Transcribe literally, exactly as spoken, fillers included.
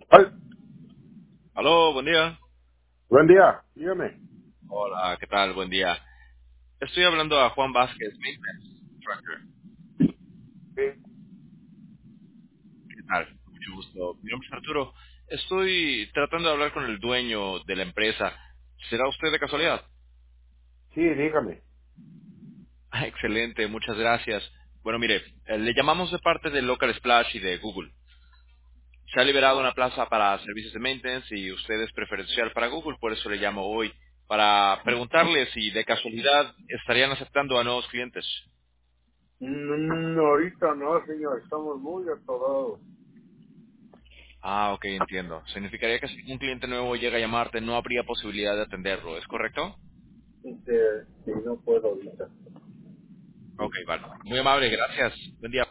Ay, Aló, buen día. buen día, dígame. Hola, ¿qué tal? Buen día. Estoy hablando a Juan Vázquez, Maintenance Trucker. Sí, ¿Qué tal? Mucho gusto. Mi nombre es Arturo. Estoy tratando de hablar con el dueño de la empresa. ¿Será usted de casualidad? sí, dígame. Ah, excelente, muchas gracias. Bueno, mire, eh, le llamamos de parte de Local Splash y de Google. Se ha liberado Ah, una plaza para servicios de maintenance y usted es preferencial para Google, por eso le llamo hoy, para preguntarle si de casualidad estarían aceptando a nuevos clientes. mm, ahorita no, señor, estamos muy atorados. Ah, ok, entiendo. Significaría que si un cliente nuevo llega a llamarte, no habría posibilidad de atenderlo, ¿es correcto? Este, sí, no puedo ahorita. Ok, vale. Muy amable, gracias. Buen día.